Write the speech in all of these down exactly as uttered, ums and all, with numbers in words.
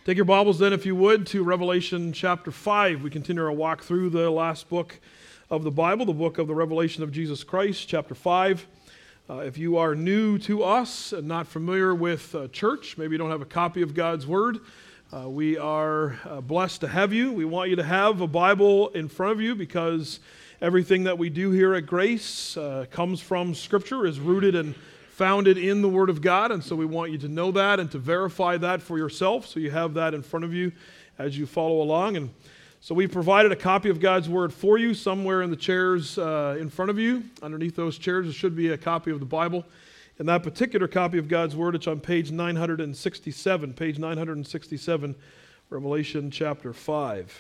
Take your Bibles then, if you would, to Revelation chapter five. We continue our walk through the last book of the Bible, the book of the Revelation of Jesus Christ, chapter five. Uh, if you are new to us and not familiar with uh, church, maybe you don't have a copy of God's Word, uh, we are uh, blessed to have you. We want you to have a Bible in front of you because everything that we do here at Grace uh, comes from Scripture, is rooted and founded in the Word of God, and so we want you to know that and to verify that for yourself, so you have that in front of you as you follow along. And so we provided a copy of God's Word for you somewhere in the chairs uh, in front of you. Underneath those chairs there should be a copy of the Bible. And that particular copy of God's Word, it's on page nine sixty-seven, page nine sixty-seven, Revelation chapter five.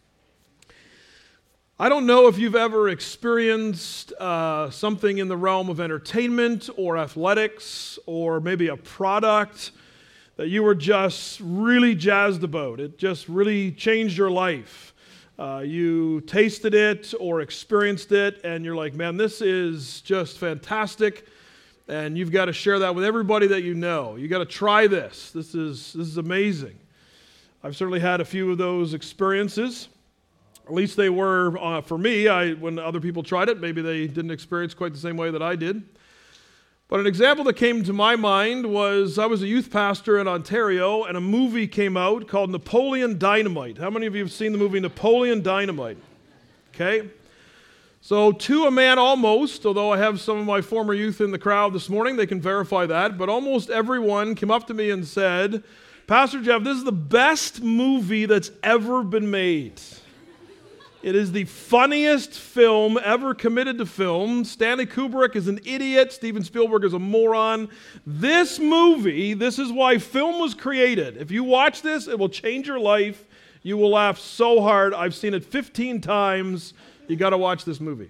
I don't know if you've ever experienced uh, something in the realm of entertainment or athletics or maybe a product that you were just really jazzed about. It just really changed your life. Uh, you tasted it or experienced it and you're like, man, this is just fantastic, and you've got to share that with everybody that you know. You got to try this. This is, this is amazing. I've certainly had a few of those experiences. At least they were uh, for me. I, when other people tried it, maybe they didn't experience quite the same way that I did. But an example that came to my mind was I was a youth pastor in Ontario, and a movie came out called Napoleon Dynamite. How many of you have seen the movie Napoleon Dynamite? Okay. So to a man almost, although I have some of my former youth in the crowd this morning, they can verify that, but almost everyone came up to me and said, Pastor Jeff, this is the best movie that's ever been made. It is the funniest film ever committed to film. Stanley Kubrick is an idiot. Steven Spielberg is a moron. This movie, this is why film was created. If you watch this, it will change your life. You will laugh so hard. I've seen it fifteen times. You got to watch this movie.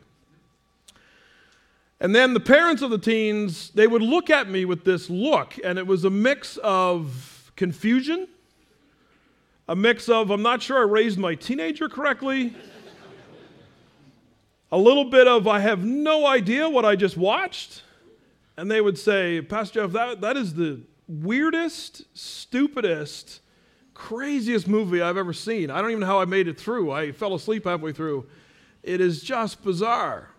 And then the parents of the teens, they would look at me with this look, and it was a mix of confusion, a mix of, I'm not sure I raised my teenager correctly, a little bit of, I have no idea what I just watched. And they would say, Pastor Jeff, that, that is the weirdest, stupidest, craziest movie I've ever seen. I don't even know how I made it through. I fell asleep halfway through. It is just bizarre.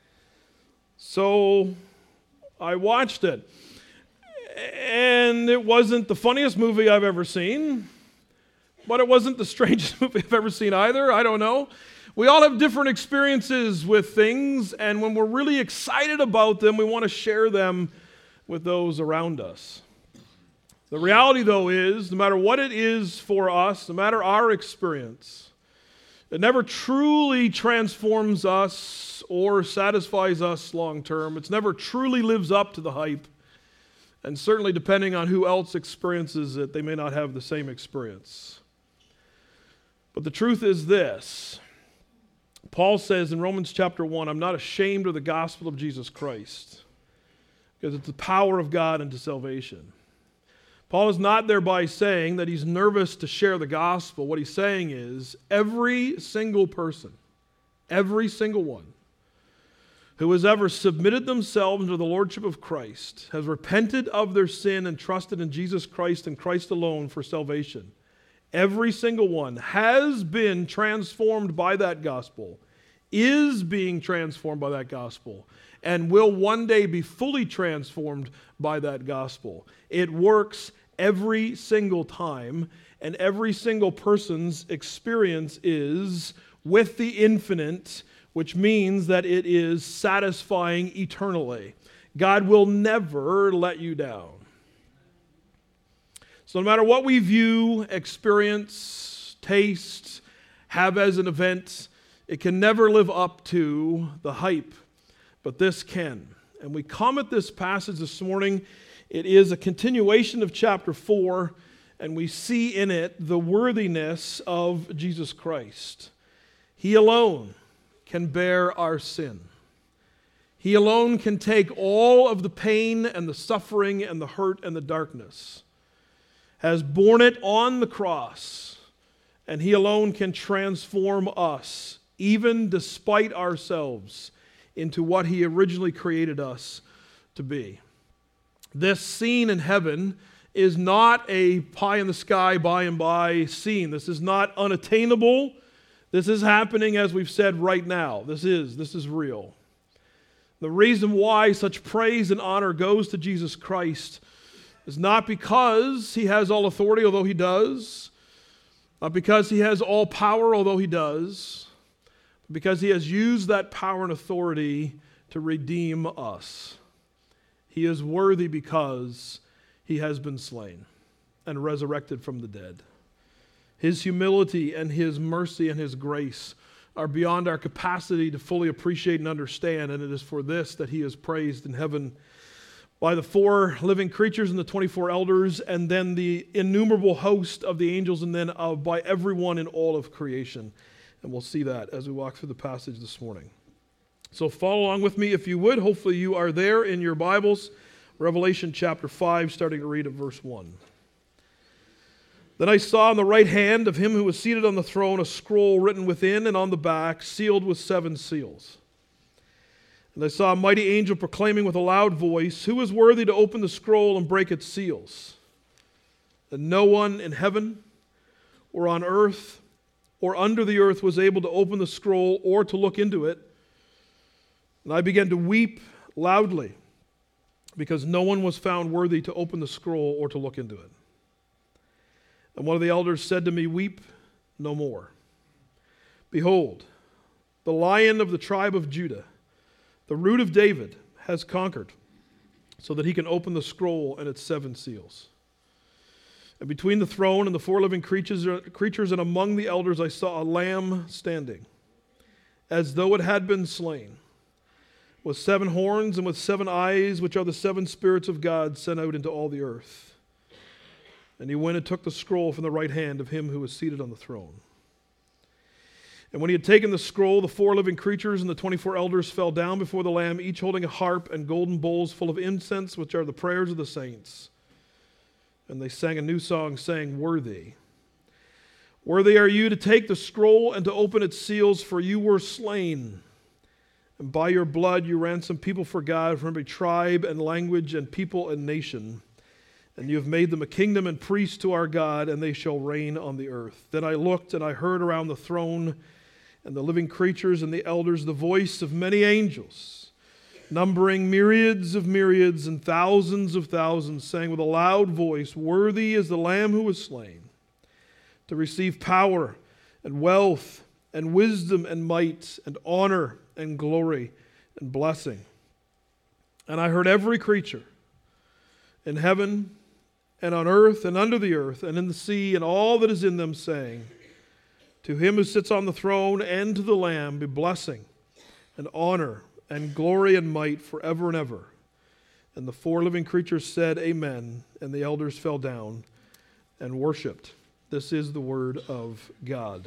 So I watched it. And it wasn't the funniest movie I've ever seen, but it wasn't the strangest movie I've ever seen either. I don't know. We all have different experiences with things, and when we're really excited about them, we want to share them with those around us. The reality, though, is no matter what it is for us, no matter our experience, it never truly transforms us or satisfies us long term. It never truly lives up to the hype, and certainly depending on who else experiences it, they may not have the same experience. But the truth is this. Paul says in Romans chapter one, I'm not ashamed of the gospel of Jesus Christ, because it's the power of God unto salvation. Paul is not thereby saying that he's nervous to share the gospel. What he's saying is every single person, every single one who has ever submitted themselves to the lordship of Christ, has repented of their sin and trusted in Jesus Christ and Christ alone for salvation, every single one has been transformed by that gospel, is being transformed by that gospel, and will one day be fully transformed by that gospel. It works every single time, and every single person's experience is with the infinite, which means that it is satisfying eternally. God will never let you down. So no matter what we view, experience, taste, have as an event, it can never live up to the hype, but this can. And we come at this passage this morning. It is a continuation of chapter four, and we see in it the worthiness of Jesus Christ. He alone can bear our sin. He alone can take all of the pain and the suffering and the hurt and the darkness, has borne it on the cross, and He alone can transform us, even despite ourselves, into what He originally created us to be. This scene in heaven is not a pie in the sky by and by scene. This is not unattainable. This is happening, as we've said, right now. This is, this is real. The reason why such praise and honor goes to Jesus Christ is not because he has all authority, although he does, not because he has all power, although he does, but because he has used that power and authority to redeem us. He is worthy because he has been slain and resurrected from the dead. His humility and his mercy and his grace are beyond our capacity to fully appreciate and understand, and it is for this that he is praised in heaven by the four living creatures and the twenty-four elders, and then the innumerable host of the angels, and then uh, by everyone in all of creation. And we'll see that as we walk through the passage this morning. So follow along with me if you would. Hopefully you are there in your Bibles. Revelation chapter five, starting to read at verse one. Then I saw on the right hand of him who was seated on the throne a scroll written within and on the back, sealed with seven seals. And I saw a mighty angel proclaiming with a loud voice, "Who is worthy to open the scroll and break its seals?" And no one in heaven or on earth or under the earth was able to open the scroll or to look into it. And I began to weep loudly because no one was found worthy to open the scroll or to look into it. And one of the elders said to me, "Weep no more. Behold, the Lion of the tribe of Judah, the Root of David, has conquered, so that he can open the scroll and its seven seals." And between the throne and the four living creatures, creatures and among the elders I saw a lamb standing, as though it had been slain, with seven horns and with seven eyes, which are the seven spirits of God sent out into all the earth. And he went and took the scroll from the right hand of him who was seated on the throne. And when he had taken the scroll, the four living creatures and the twenty-four elders fell down before the Lamb, each holding a harp and golden bowls full of incense, which are the prayers of the saints. And they sang a new song, saying, "Worthy, worthy are you to take the scroll and to open its seals, for you were slain. And by your blood you ransomed people for God from every tribe and language and people and nation. And you have made them a kingdom and priests to our God, and they shall reign on the earth." Then I looked, and I heard around the throne and the living creatures and the elders the voice of many angels, numbering myriads of myriads and thousands of thousands, saying with a loud voice, "Worthy is the Lamb who was slain, to receive power and wealth and wisdom and might and honor and glory and blessing." And I heard every creature in heaven and on earth and under the earth and in the sea and all that is in them, saying, "To him who sits on the throne and to the Lamb be blessing and honor and glory and might forever and ever." And the four living creatures said, "Amen." And the elders fell down and worshipped. This is the word of God.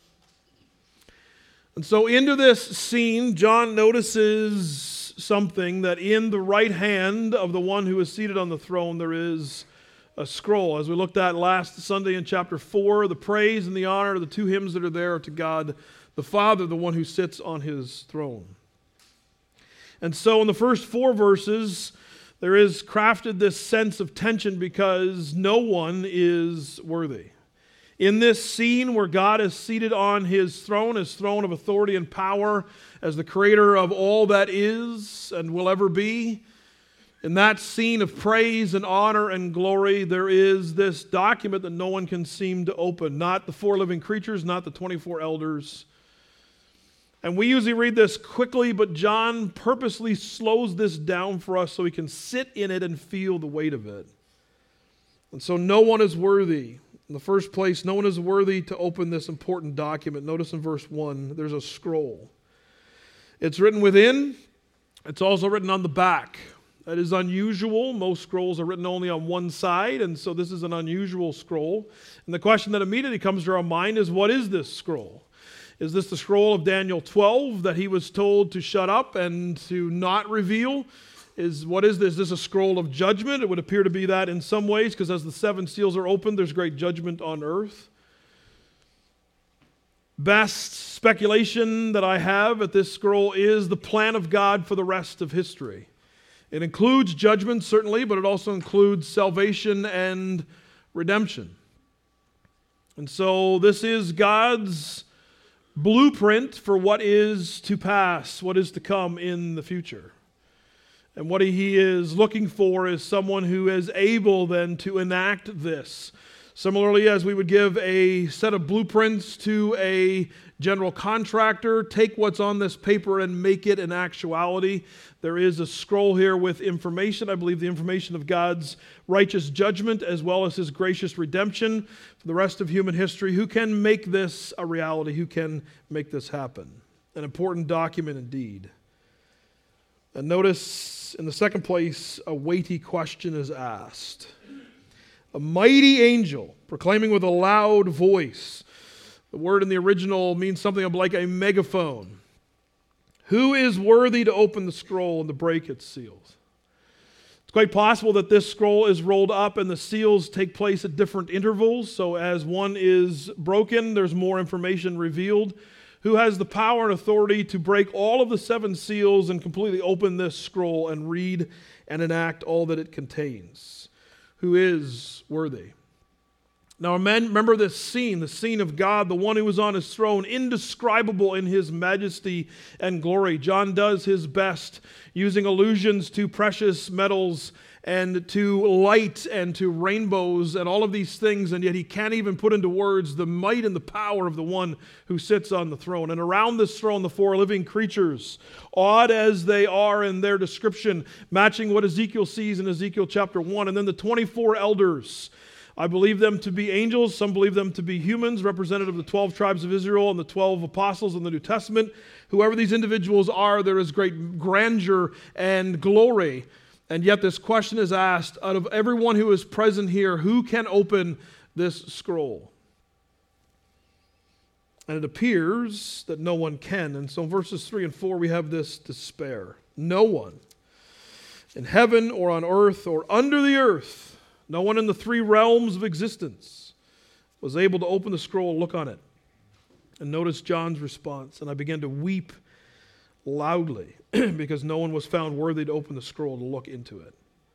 And so into this scene, John notices something, that in the right hand of the one who is seated on the throne there is a scroll. As we looked at last Sunday in chapter four, the praise and the honor, the two hymns that are there, are to God the Father, the one who sits on his throne. And so in the first four verses, there is crafted this sense of tension because no one is worthy. In this scene where God is seated on his throne, his throne of authority and power, as the creator of all that is and will ever be, in that scene of praise and honor and glory, there is this document that no one can seem to open. Not the four living creatures, not the twenty-four elders. And we usually read this quickly, but John purposely slows this down for us so we can sit in it and feel the weight of it. And so no one is worthy. In the first place, no one is worthy to open this important document. Notice in verse one, there's a scroll. It's written within. It's also written on the back. That is unusual. Most scrolls are written only on one side, and so this is an unusual scroll. And the question that immediately comes to our mind is, what is this scroll? Is this the scroll of Daniel twelve that he was told to shut up and to not reveal? Is what is this? Is this a scroll of judgment? It would appear to be that in some ways, because as the seven seals are opened, there's great judgment on earth. Best speculation that I have at this scroll is the plan of God for the rest of history. It includes judgment, certainly, but it also includes salvation and redemption. And so this is God's blueprint for what is to pass, what is to come in the future. And what he is looking for is someone who is able then to enact this. Similarly, as we would give a set of blueprints to a general contractor, take what's on this paper and make it an actuality. There is a scroll here with information. I believe the information of God's righteous judgment as well as his gracious redemption for the rest of human history. Who can make this a reality? Who can make this happen? An important document indeed. And notice in the second place, a weighty question is asked. A mighty angel proclaiming with a loud voice. The word in the original means something like a megaphone. Who is worthy to open the scroll and to break its seals? It's quite possible that this scroll is rolled up and the seals take place at different intervals. So as one is broken, there's more information revealed. Who has the power and authority to break all of the seven seals and completely open this scroll and read and enact all that it contains? Who is worthy? Now, remember this scene, the scene of God, the one who was on his throne, indescribable in his majesty and glory. John does his best, using allusions to precious metals and to light and to rainbows and all of these things, and yet he can't even put into words the might and the power of the one who sits on the throne. And around this throne, the four living creatures, odd as they are in their description, matching what Ezekiel sees in Ezekiel chapter one, and then the twenty-four elders. I believe them to be angels. Some believe them to be humans, representative of the twelve tribes of Israel and the twelve apostles in the New Testament. Whoever these individuals are, there is great grandeur and glory. And yet this question is asked, out of everyone who is present here, who can open this scroll? And it appears that no one can. And so in verses three and four, we have this despair. No one in heaven or on earth or under the earth, no one in the three realms of existence was able to open the scroll and look on it. And notice John's response. And I began to weep loudly because no one was found worthy to open the scroll to look into it.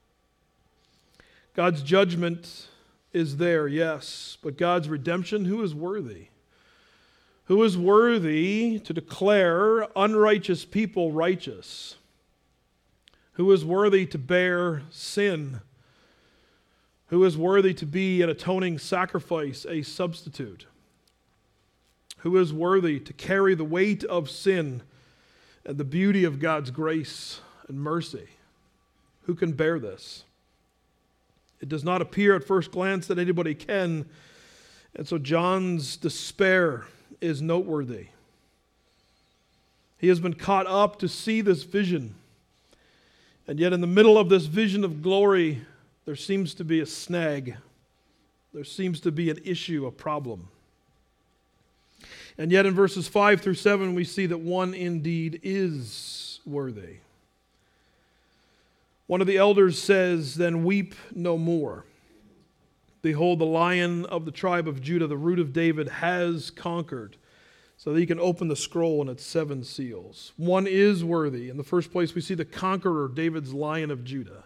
God's judgment is there, yes, but God's redemption, who is worthy? Who is worthy to declare unrighteous people righteous? Who is worthy to bear sin? Who is worthy to be an atoning sacrifice, a substitute? Who is worthy to carry the weight of sin and the beauty of God's grace and mercy? Who can bear this? It does not appear at first glance that anybody can, and so John's despair is noteworthy. He has been caught up to see this vision, and yet in the middle of this vision of glory, there seems to be a snag. There seems to be an issue, a problem. And yet in verses five through seven, we see that one indeed is worthy. One of the elders says, "Then weep no more. Behold, the Lion of the tribe of Judah, the Root of David, has conquered, so that he can open the scroll and its seven seals." One is worthy. In the first place, we see the conqueror, David's Lion of Judah.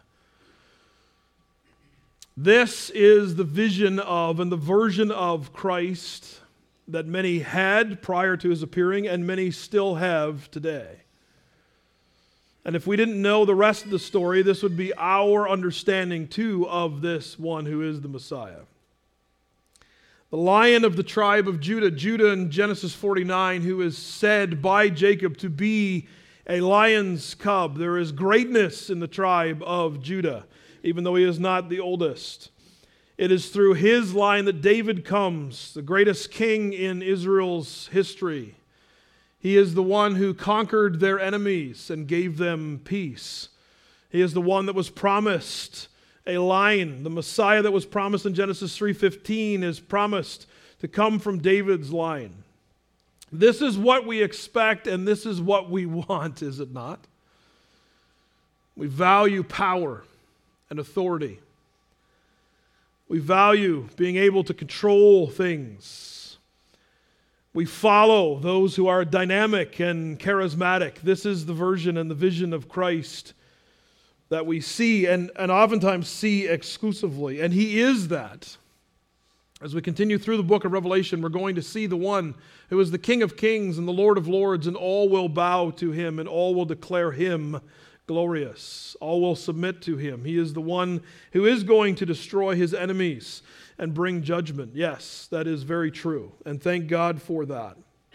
This is the vision of and the version of Christ that many had prior to his appearing and many still have today. And if we didn't know the rest of the story, this would be our understanding too of this one who is the Messiah. The Lion of the tribe of Judah, Judah in Genesis forty-nine, who is said by Jacob to be a lion's cub. There is greatness in the tribe of Judah, even though he is not the oldest. It is through his line that David comes, the greatest king in Israel's history. He is the one who conquered their enemies and gave them peace. He is the one that was promised a line. The Messiah that was promised in Genesis three fifteen is promised to come from David's line. This is what we expect and this is what we want, is it not? We value power and authority. We value being able to control things. We follow those who are dynamic and charismatic. This is the version and the vision of Christ. that we see and, and oftentimes see exclusively. And he is that. As we continue through the book of Revelation, we're going to see the one who is the King of Kings and the Lord of Lords, and all will bow to him and all will declare him glorious. All will submit to him. He is the one who is going to destroy his enemies and bring judgment. Yes, that is very true. And thank God for that.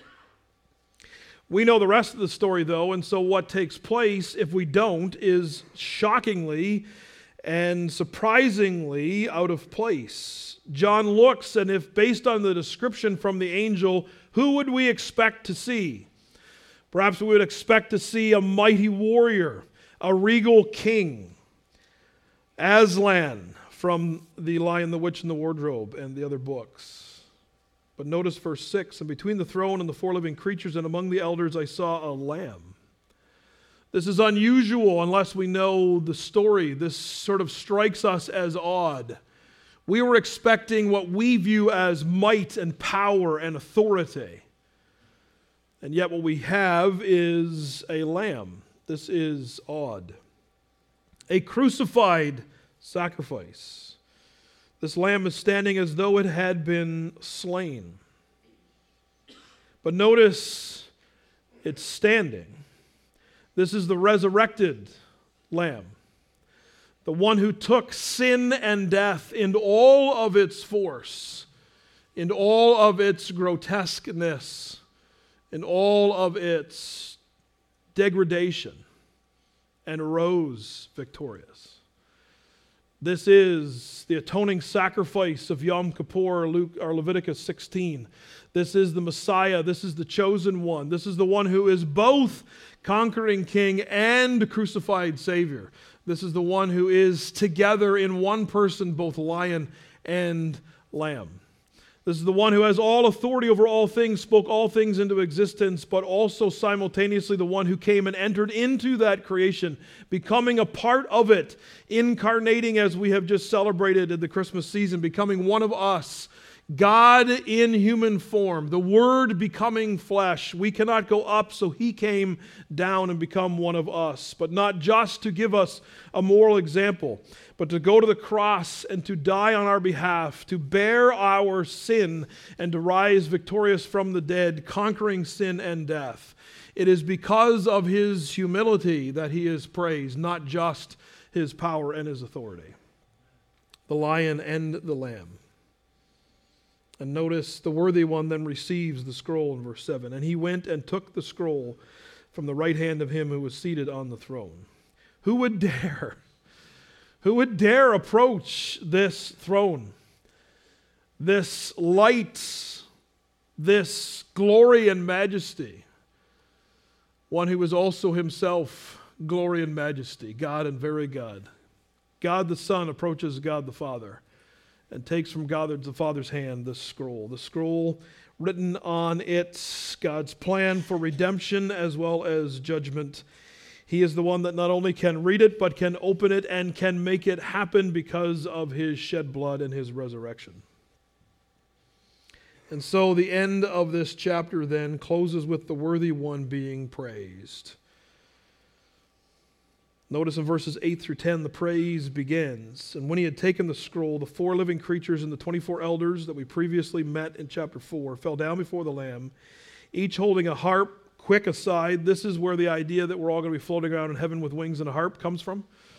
We know the rest of the story, though, and so what takes place, if we don't, is shockingly and surprisingly out of place. John looks, and if based on the description from the angel, who would we expect to see? Perhaps we would expect to see a mighty warrior, a regal king, Aslan from The Lion, the Witch, and the Wardrobe, and the other books. But notice verse six, and between the throne and the four living creatures and among the elders I saw a lamb. This is unusual unless we know the story. This sort of strikes us as odd. We were expecting what we view as might and power and authority. And yet what we have is a lamb. This is odd. A crucified sacrifice. This lamb is standing as though it had been slain. But notice it's standing. This is the resurrected lamb. The one who took sin and death in all of its force, in all of its grotesqueness, in all of its degradation, and arose victorious. This is the atoning sacrifice of Yom Kippur, Luke, or Leviticus sixteen. This is the Messiah. This is the chosen one. This is the one who is both conquering king and crucified Savior. This is the one who is together in one person, both lion and lamb. This is the one who has all authority over all things, spoke all things into existence, but also simultaneously the one who came and entered into that creation, becoming a part of it, incarnating as we have just celebrated in the Christmas season, becoming one of us. God in human form, the Word becoming flesh. We cannot go up, so He came down and become one of us. But not just to give us a moral example, but to go to the cross and to die on our behalf, to bear our sin and to rise victorious from the dead, conquering sin and death. It is because of His humility that He is praised, not just His power and His authority. The lion and the lamb. And notice the worthy one then receives the scroll in verse seven. And he went and took the scroll from the right hand of him who was seated on the throne. Who would dare? Who would dare approach this throne? This light, this glory and majesty. One who is also himself glory and majesty, God and very God. God the Son approaches God the Father and takes from God the Father's hand this scroll. The scroll written on it, God's plan for redemption as well as judgment. He is the one that not only can read it, but can open it and can make it happen because of His shed blood and His resurrection. And so the end of this chapter then closes with the worthy one being praised. Notice in verses eight through ten, the praise begins. And when he had taken the scroll, the four living creatures and the twenty-four elders that we previously met in chapter four fell down before the Lamb, each holding a harp. Quick aside, this is where the idea that we're all going to be floating around in heaven with wings and a harp comes from.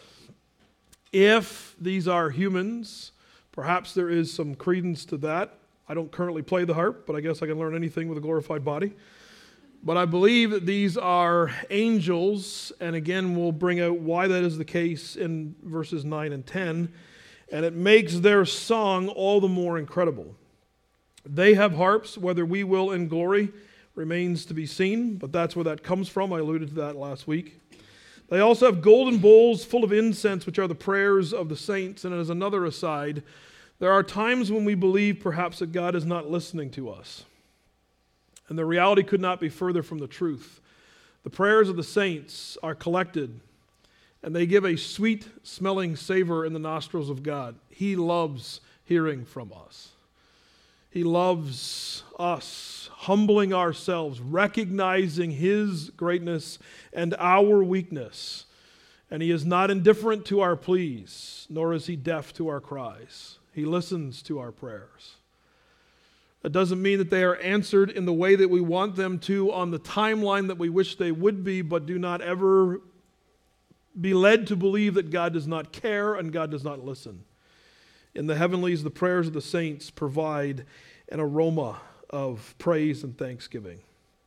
If these are humans, perhaps there is some credence to that. I don't currently play the harp, but I guess I can learn anything with a glorified body. But I believe that these are angels, and again, we'll bring out why that is the case in verses nine and ten, and it makes their song all the more incredible. They have harps, whether we will in glory remains to be seen, but that's where that comes from. I alluded to that last week. They also have golden bowls full of incense, which are the prayers of the saints, and as another aside, there are times when we believe perhaps that God is not listening to us. And the reality could not be further from the truth. The prayers of the saints are collected, and they give a sweet-smelling savor in the nostrils of God. He loves hearing from us. He loves us humbling ourselves, recognizing His greatness and our weakness, And he is not indifferent to our pleas, nor is he deaf to our cries. He listens to our prayers. That doesn't mean that they are answered in the way that we want them to on the timeline that we wish they would be, but do not ever be led to believe that God does not care and God does not listen. In the heavenlies, the prayers of the saints provide an aroma of praise and thanksgiving.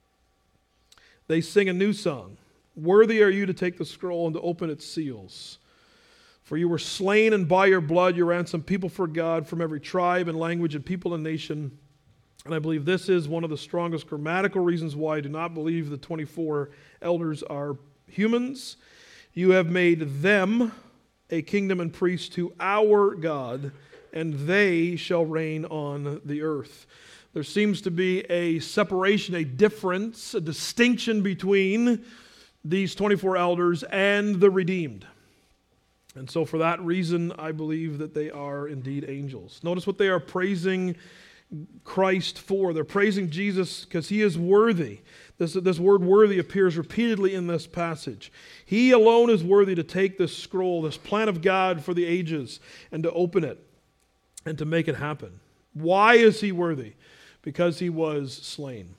They sing a new song. Worthy are you to take the scroll and to open its seals. For you were slain, and by your blood you ransomed people for God from every tribe and language and people and nation. And I believe this is one of the strongest grammatical reasons why I do not believe the twenty-four elders are humans. You have made them a kingdom and priests to our God, and they shall reign on the earth. There seems to be a separation, a difference, a distinction between these twenty-four elders and the redeemed. And so for that reason, I believe that they are indeed angels. Notice what they are praising Christ for. They're praising Jesus because he is worthy. This, this word worthy appears repeatedly in this passage. He alone is worthy to take this scroll, this plan of God for the ages, and to open it and to make it happen. Why is he worthy? Because he was slain.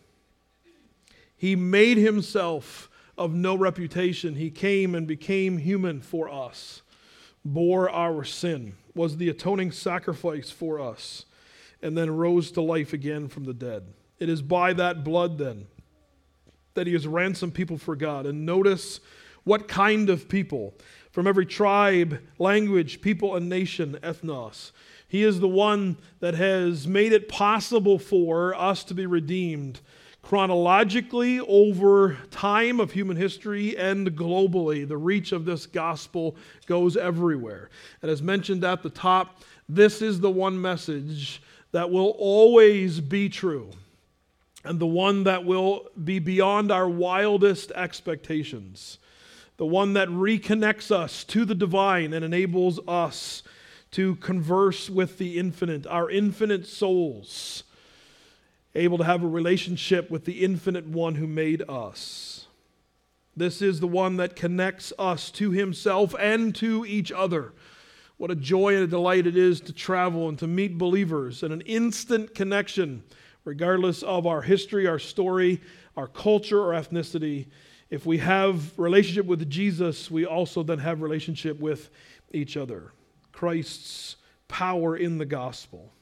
He made himself of no reputation. He came and became human for us, bore our sin, was the atoning sacrifice for us, and then rose to life again from the dead. It is by that blood then that he has ransomed people for God. And notice what kind of people. From every tribe, language, people, and nation, ethnos. He is the one that has made it possible for us to be redeemed chronologically over time of human history and globally. The reach of this gospel goes everywhere. And as mentioned at the top, this is the one message that will always be true, and the one that will be beyond our wildest expectations, the one that reconnects us to the divine and enables us to converse with the infinite, our infinite souls, able to have a relationship with the infinite one who made us. This is the one that connects us to himself and to each other. What a joy and a delight it is to travel and to meet believers and an instant connection, regardless of our history, our story, our culture, or ethnicity. If we have relationship with Jesus, we also then have relationship with each other. Christ's power in the gospel.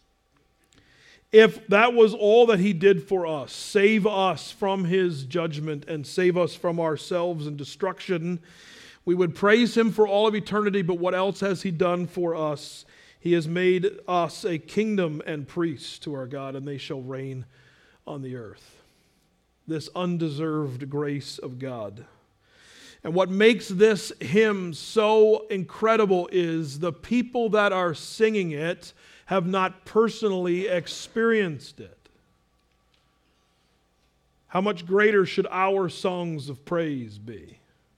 If that was all that he did for us, save us from his judgment and save us from ourselves and destruction, we would praise him for all of eternity. But what else has he done for us? He has made us a kingdom and priests to our God, and they shall reign on the earth. This undeserved grace of God. And what makes this hymn so incredible is the people that are singing it have not personally experienced it. How much greater should our songs of praise be?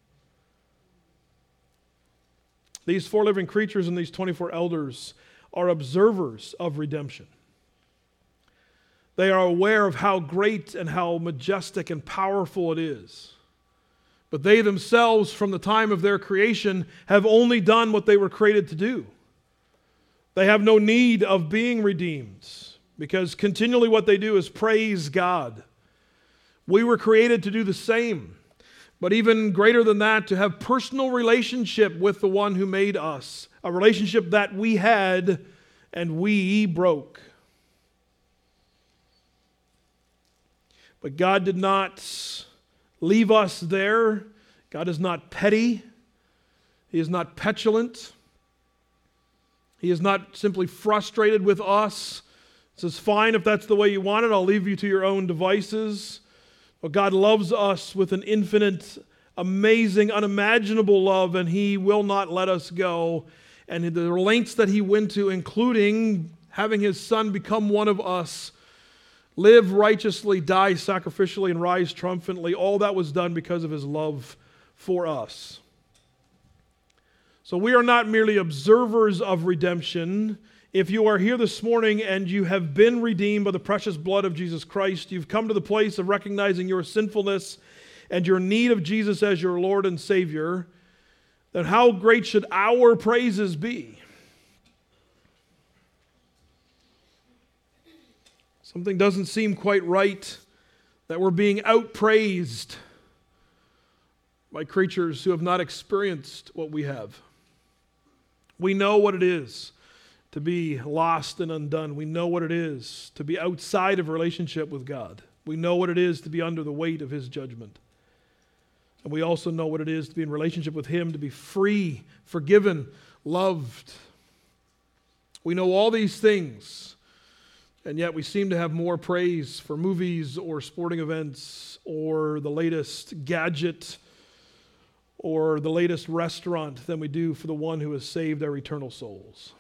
These four living creatures and these twenty-four elders are observers of redemption. They are aware of how great and how majestic and powerful it is. But they themselves, from the time of their creation, have only done what they were created to do. They have no need of being redeemed, because continually what they do is praise God. We were created to do the same. But even greater than that, to have personal relationship with the one who made us. A relationship that we had and we broke. But God did not leave us there. God is not petty. He is not petulant. He is not simply frustrated with us. He says, fine, if that's the way you want it, I'll leave you to your own devices. But God loves us with an infinite, amazing, unimaginable love, and he will not let us go. And the lengths that he went to, including having his son become one of us, live righteously, die sacrificially, and rise triumphantly, all that was done because of his love for us. So we are not merely observers of redemption. If you are here this morning and you have been redeemed by the precious blood of Jesus Christ, you've come to the place of recognizing your sinfulness and your need of Jesus as your Lord and Savior, then how great should our praises be? Something doesn't seem quite right that we're being outpraised by creatures who have not experienced what we have. We know what it is to be lost and undone. We know what it is to be outside of a relationship with God. We know what it is to be under the weight of His judgment. And we also know what it is to be in relationship with Him, to be free, forgiven, loved. We know all these things, and yet we seem to have more praise for movies or sporting events or the latest gadget or the latest restaurant than we do for the one who has saved our eternal souls.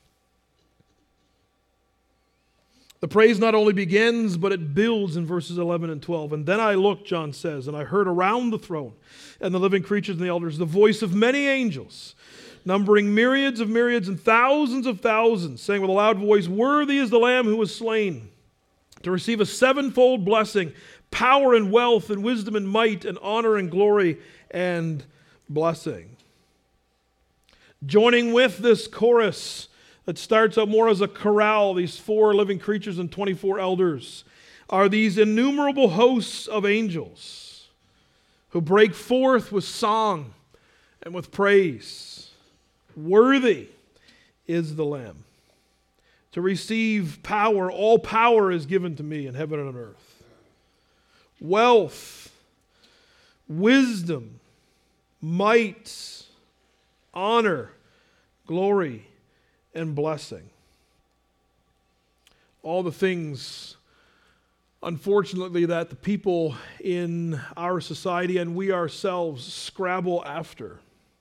The praise not only begins, but it builds in verses eleven and twelve. And then I looked, John says, and I heard around the throne and the living creatures and the elders the voice of many angels, numbering myriads of myriads and thousands of thousands, saying with a loud voice, "Worthy is the Lamb who was slain to receive a sevenfold blessing, power and wealth and wisdom and might and honor and glory and blessing." Joining with this chorus that starts out more as a chorale, these four living creatures and twenty-four elders, are these innumerable hosts of angels who break forth with song and with praise. Worthy is the Lamb to receive power. All power is given to me in heaven and on earth. Wealth, wisdom, might, honor, glory, and blessing. All the things, unfortunately, that the people in our society and we ourselves scrabble after.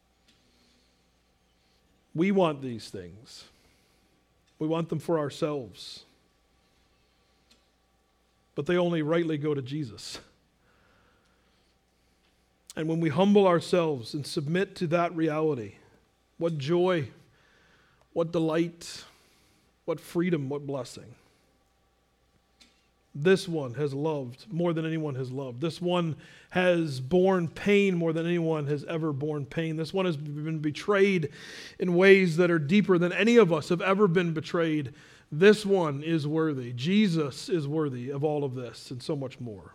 We want these things. We want them for ourselves. But they only rightly go to Jesus. And when we humble ourselves and submit to that reality, what joy, what delight, what freedom, what blessing. This one has loved more than anyone has loved. This one has borne pain more than anyone has ever borne pain. This one has been betrayed in ways that are deeper than any of us have ever been betrayed. This one is worthy. Jesus is worthy of all of this and so much more.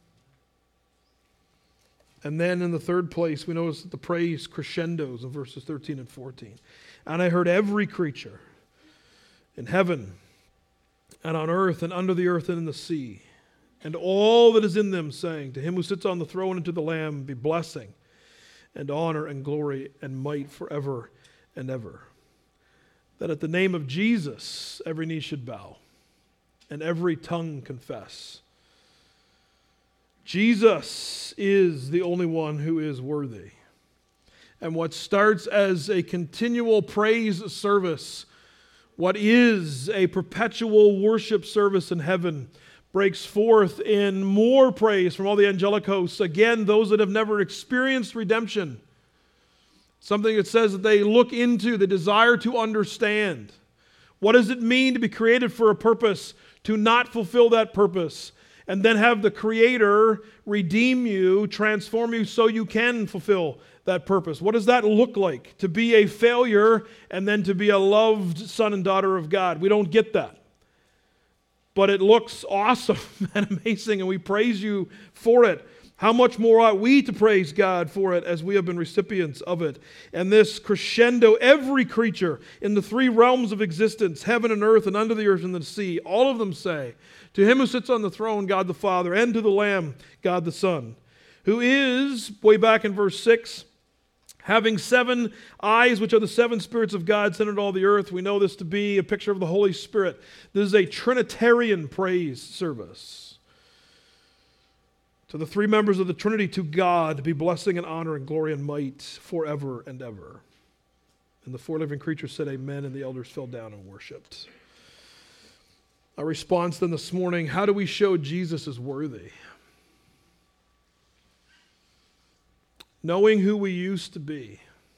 And then in the third place, we notice that the praise crescendos in verses thirteen and fourteen. And I heard every creature in heaven and on earth and under the earth and in the sea, and all that is in them, saying, "To him who sits on the throne and to the Lamb be blessing and honor and glory and might forever and ever." That at the name of Jesus every knee should bow and every tongue confess. Jesus is the only one who is worthy. And what starts as a continual praise service, what is a perpetual worship service in heaven, breaks forth in more praise from all the angelic hosts. Again, those that have never experienced redemption. Something that says that they look into, they desire to understand. What does it mean to be created for a purpose, to not fulfill that purpose, and then have the Creator redeem you, transform you so you can fulfill that purpose? What does that look like? To be a failure and then to be a loved son and daughter of God. We don't get that. But it looks awesome and amazing, and we praise you for it. How much more ought we to praise God for it as we have been recipients of it? And this crescendo, every creature in the three realms of existence, heaven and earth and under the earth and the sea, all of them say, "To him who sits on the throne, God the Father, and to the Lamb, God the Son, who is," way back in verse six, "having seven eyes, which are the seven spirits of God sent into all the earth." We know this to be a picture of the Holy Spirit. This is a Trinitarian praise service. To the three members of the Trinity, to God, be blessing and honor and glory and might forever and ever. And the four living creatures said amen, and the elders fell down and worshipped. Our response then this morning, how do we show Jesus is worthy? Knowing who we used to be,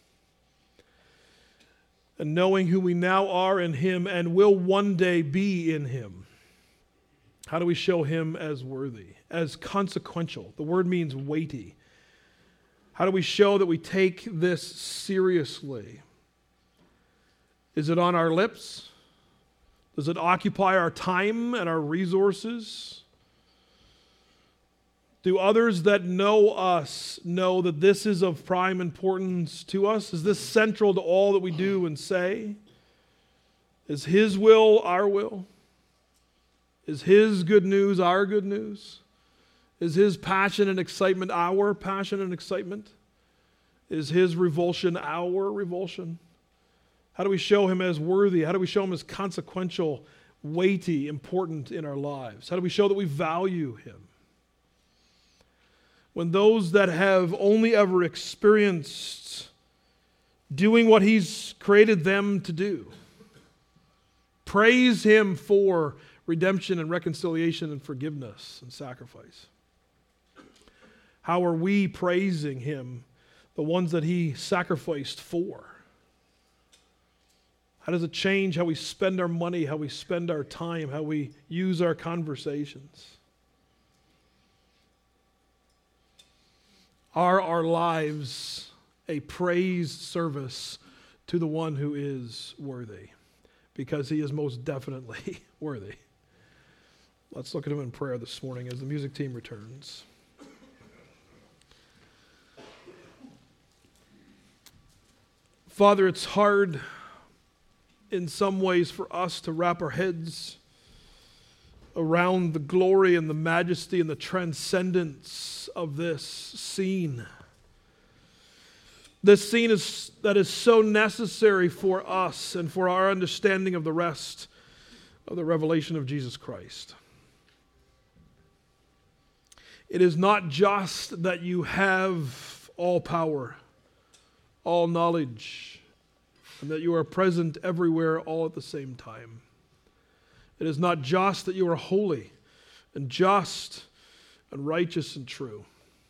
and knowing who we now are in Him and will one day be in Him. How do we show Him as worthy, as consequential? The word means weighty. How do we show that we take this seriously? Is it on our lips? Does it occupy our time and our resources? Do others that know us know that this is of prime importance to us? Is this central to all that we do and say? Is His will our will? Is His good news our good news? Is His passion and excitement our passion and excitement? Is His revulsion our revulsion? How do we show Him as worthy? How do we show Him as consequential, weighty, important in our lives? How do we show that we value Him? When those that have only ever experienced doing what He's created them to do praise Him for redemption and reconciliation and forgiveness and sacrifice, how are we praising Him, the ones that He sacrificed for? How does it change how we spend our money, how we spend our time, how we use our conversations? Are our lives a praise service to the one who is worthy? Because He is most definitely worthy. Let's look at Him in prayer this morning as the music team returns. Father, it's hard in some ways for us to wrap our heads around the glory and the majesty and the transcendence of this scene. This scene is that is so necessary for us and for our understanding of the rest of the revelation of Jesus Christ. It is not just that you have all power, all knowledge, and that you are present everywhere all at the same time. It is not just that you are holy and just and righteous and true,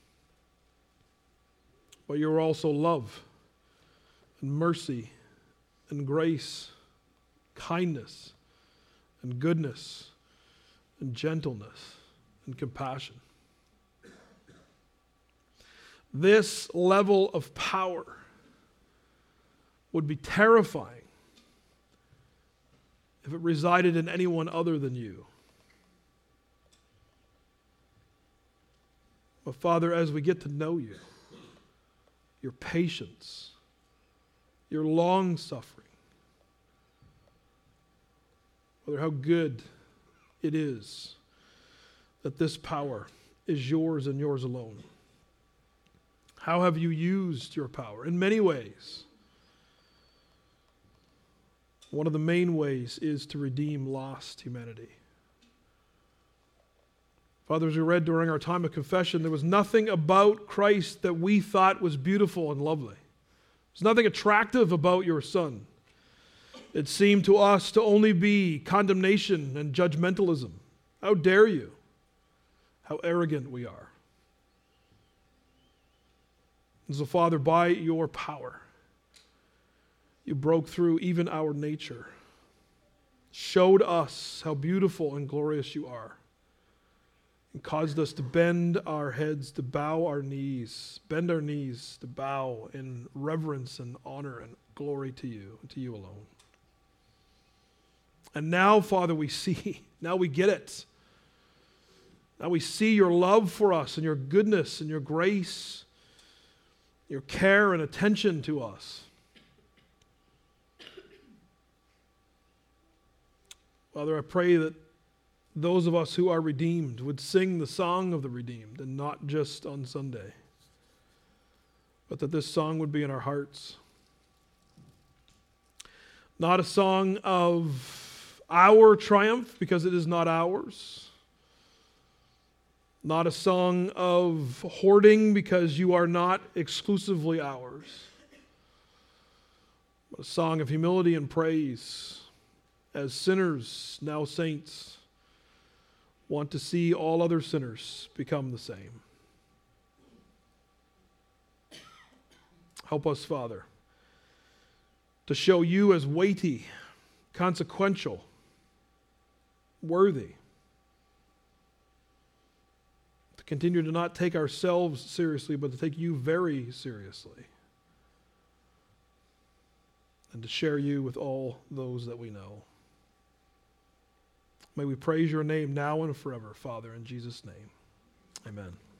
but you are also love and mercy and grace, kindness and goodness and gentleness and compassion. This level of power would be terrifying if it resided in anyone other than you. But Father, as we get to know you, your patience, your long-suffering, Father, how good it is that this power is yours and yours alone. How have you used your power? In many ways. One of the main ways is to redeem lost humanity. Father, as we read during our time of confession, there was nothing about Christ that we thought was beautiful and lovely. There's nothing attractive about your Son. It seemed to us to only be condemnation and judgmentalism. How dare you? How arrogant we are. And so, Father, by your power, you broke through even our nature, showed us how beautiful and glorious you are, and caused us to bend our heads, to bow our knees, bend our knees, to bow in reverence and honor and glory to you, and to you alone. And now, Father, we see, now we get it. Now we see your love for us and your goodness and your grace, your care and attention to us. Father, I pray that those of us who are redeemed would sing the song of the redeemed, and not just on Sunday, but that this song would be in our hearts. Not a song of our triumph, because it is not ours. Not a song of hoarding, because you are not exclusively ours. But a song of humility and praise, as sinners, now saints, want to see all other sinners become the same. Help us, Father, to show you as weighty, consequential, worthy, to continue to not take ourselves seriously, but to take you very seriously, and to share you with all those that we know. May we praise your name now and forever, Father, in Jesus' name. Amen.